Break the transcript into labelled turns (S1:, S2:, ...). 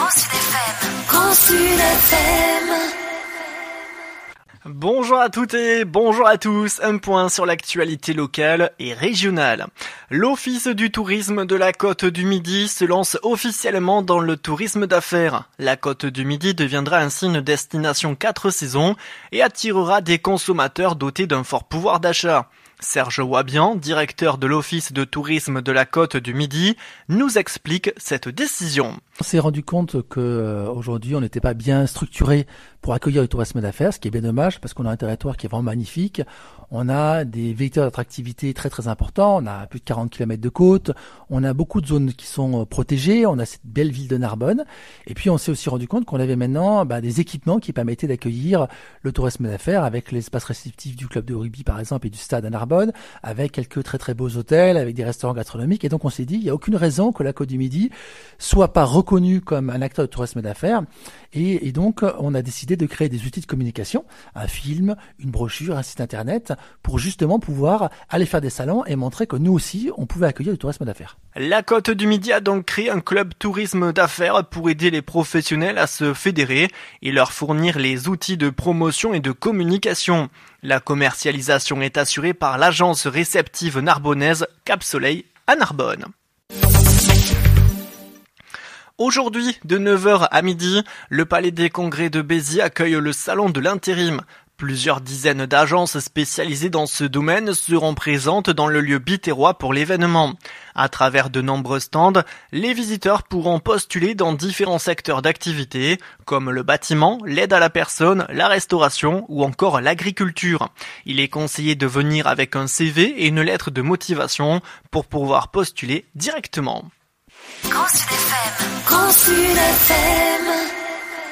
S1: Grand Sud FM. Grand Sud FM.
S2: Bonjour à toutes et bonjour à tous, un point sur l'actualité locale et régionale. L'Office du tourisme de la Côte du Midi se lance officiellement dans le tourisme d'affaires. La Côte du Midi deviendra ainsi une destination 4 saisons et attirera des consommateurs dotés d'un fort pouvoir d'achat. Serge Wabian, directeur de l'Office de tourisme de la Côte du Midi, nous explique cette décision.
S3: On s'est rendu compte qu'aujourd'hui, on n'était pas bien structuré pour accueillir le tourisme d'affaires, ce qui est bien dommage parce qu'on a un territoire qui est vraiment magnifique. On a des vecteurs d'attractivité très très importants. On a plus de 40 km de côte. On a beaucoup de zones qui sont protégées. On a cette belle ville de Narbonne. Et puis, on s'est aussi rendu compte qu'on avait maintenant des équipements qui permettaient d'accueillir le tourisme d'affaires avec l'espace réceptif du club de rugby, par exemple, et du stade à Narbonne, avec quelques très très beaux hôtels, avec des restaurants gastronomiques. Et donc, on s'est dit, il n'y a aucune raison que la Côte du Midi soit pas reconnue comme un acteur de tourisme d'affaires. Et donc, on a décidé de créer des outils de communication, un film, une brochure, un site internet, pour justement pouvoir aller faire des salons et montrer que nous aussi, on pouvait accueillir du tourisme d'affaires.
S2: La Côte du Midi a donc créé un club tourisme d'affaires pour aider les professionnels à se fédérer et leur fournir les outils de promotion et de communication. La commercialisation est assurée par l'agence réceptive narbonnaise Cap Soleil à Narbonne. Aujourd'hui, de 9h à midi, le Palais des Congrès de Béziers accueille le Salon de l'Intérim. Plusieurs dizaines d'agences spécialisées dans ce domaine seront présentes dans le lieu biterrois pour l'événement. À travers de nombreux stands, les visiteurs pourront postuler dans différents secteurs d'activité, comme le bâtiment, l'aide à la personne, la restauration ou encore l'agriculture. Il est conseillé de venir avec un CV et une lettre de motivation pour pouvoir postuler directement.
S1: Grand Sud FM. Grand Sud FM.